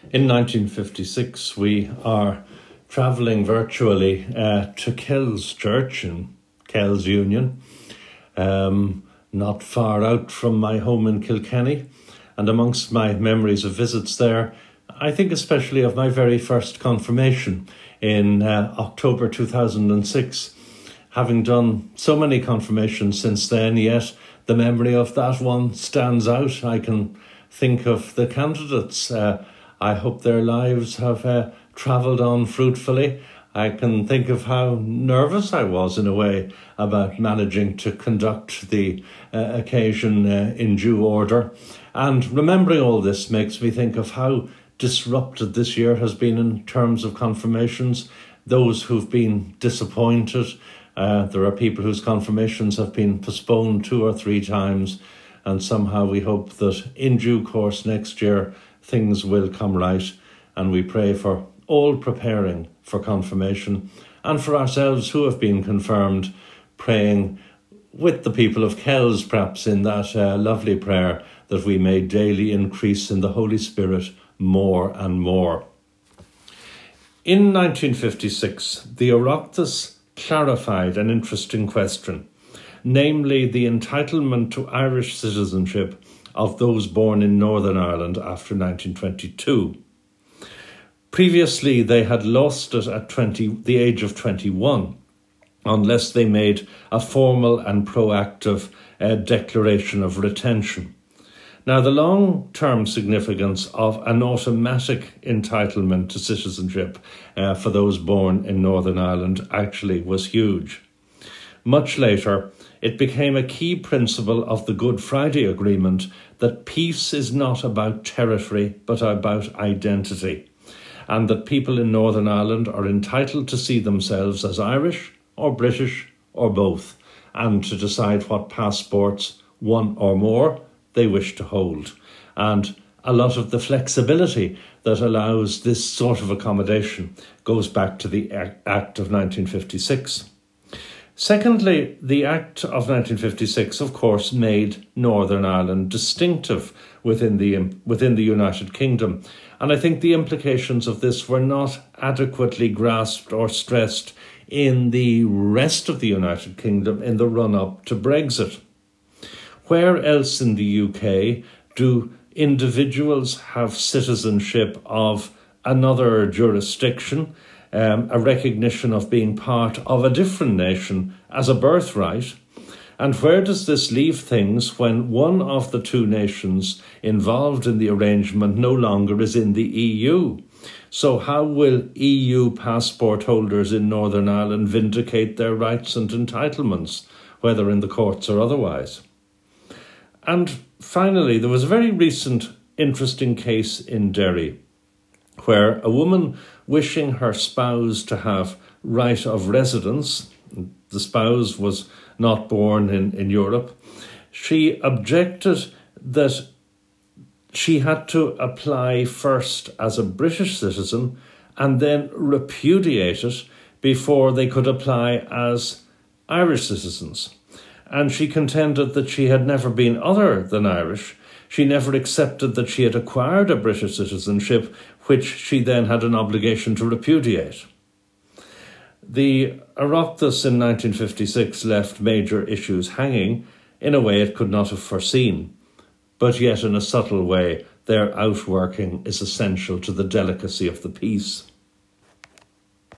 In 1956, we are travelling virtually to Kells Church in Kells Union, not far out from my home in Kilkenny. And amongst my memories of visits there, I think especially of my very first confirmation in October 2006. Having done so many confirmations since then, yet the memory of that one stands out. I can think of the candidates. I hope their lives have travelled on fruitfully. I can think of how nervous I was in a way about managing to conduct the occasion in due order. And remembering all this makes me think of how disrupted this year has been in terms of confirmations. Those who've been disappointed. There are people whose confirmations have been postponed 2 or 3 times. And somehow we hope that in due course next year things will come right. And we pray for all preparing for confirmation and for ourselves who have been confirmed, praying with the people of Kells perhaps in that lovely prayer that we may daily increase in the Holy Spirit more and more. In 1956, the Oireachtas clarified an interesting question, namely the entitlement to Irish citizenship of those born in Northern Ireland after 1922. Previously, they had lost it at the age of 21, unless they made a formal and proactive declaration of retention. Now, the long-term significance of an automatic entitlement to citizenship for those born in Northern Ireland actually was huge. Much later, it became a key principle of the Good Friday Agreement that peace is not about territory, but about identity, and that people in Northern Ireland are entitled to see themselves as Irish or British or both, and to decide what passports, one or more, they wish to hold. And a lot of the flexibility that allows this sort of accommodation goes back to the Act of 1956. Secondly, the Act of 1956, of course, made Northern Ireland distinctive within the United Kingdom. And I think the implications of this were not adequately grasped or stressed in the rest of the United Kingdom in the run-up to Brexit. Where else in the UK do individuals have citizenship of another jurisdiction, a recognition of being part of a different nation as a birthright? And where does this leave things when one of the 2 nations involved in the arrangement no longer is in the EU? So how will EU passport holders in Northern Ireland vindicate their rights and entitlements, whether in the courts or otherwise? And finally, there was a very recent interesting case in Derry, where a woman wishing her spouse to have right of residence, the spouse was not born in Europe, she objected that she had to apply first as a British citizen and then repudiate it before they could apply as Irish citizens. And she contended that she had never been other than Irish. She never accepted that she had acquired a British citizenship, which she then had an obligation to repudiate. The Oireachtas in 1956 left major issues hanging in a way it could not have foreseen, but yet in a subtle way their outworking is essential to the delicacy of the peace.